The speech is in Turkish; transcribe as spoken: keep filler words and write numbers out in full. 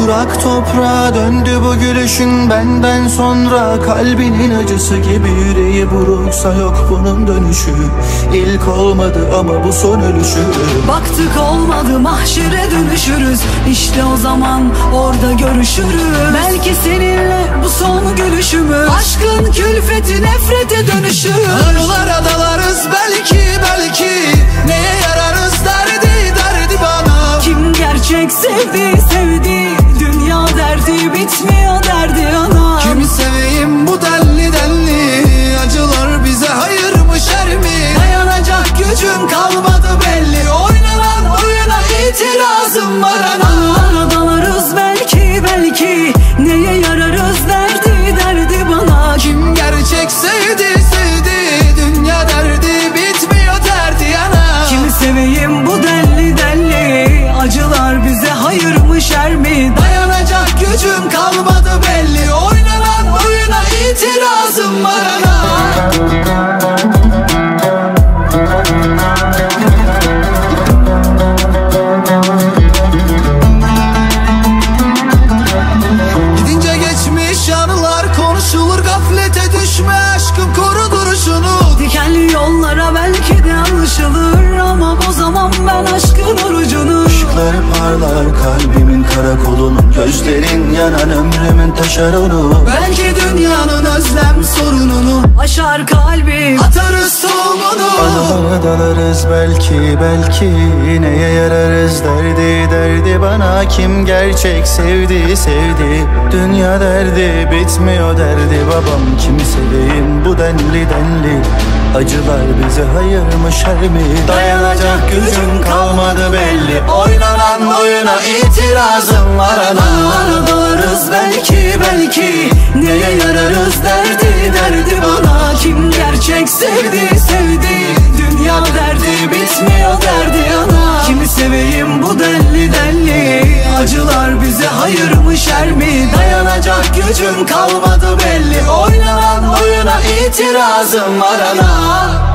Kurak toprağa döndü bu gülüşün benden sonra. Kalbinin acısı gibi yüreği buruksa yok bunun dönüşü. İlk olmadı ama bu son ölüşü. Baktık olmadı mahşere dönüşürüz. İşte o zaman orada görüşürüz. Belki seninle bu son gülüşümüz. Aşkın külfeti nefrete dönüşür. Anılara dalarız belki belki. Neye yararız derdi derdi bana. Kim gerçek sevdi sevdi. Dünya derdi bitmiyor derdi ana. Kimi seveyim bu denli denli. Acılar bize hayır mı şer mi? Dayanacak gücüm kalmadı belli. Oynanan oyuna itirazım var ana. Anılara dalarız belki belki. Neye yararız derdi derdi bana. Kim gerçek sevdi sevdi. Dünya derdi bitmiyor derdi ana. Kimi seveyim bu denli denli. Acılar bize hayır mı şer mi? Dayanacak gücüm kalmadı belli. Oynanan oyuna itirazım var ana. Gidince geçmiş anılar konuşulur. Gaflete düşme aşkım koru duruşunu. Dikenli yollara belki de alışılır. Ama o zaman ben aşkın orucunu. Işıkları parlar kalbimin karakolunun. Gözlerin yanan ömrümün taşeronu. Belki dünyanın özlem sorununu aşar kalbim, atarız tohumunu. Anılara dalarız belki belki. Neye yararız derdi derdi bana. Kim gerçek sevdi sevdi. Dünya derdi bitmiyor derdi babam. Kimi seveyim bu denli denli. Acılar bize hayır mı şer mi? Dayanacak gücüm kalmadı belli. Oynanan oyuna itirazım var ana. Anılara dalarız belki belki. Neye yararız derdi derdi bana. Kim gerçek sevdi sevdi. Dünya derdi bitmiyor derdi ana. Kimi seveyim bu denli denli. Acılar bize hayır mı şer mi? Dayanacak gücüm kalmadı belli. Oynanan oyuna itirazım var ana.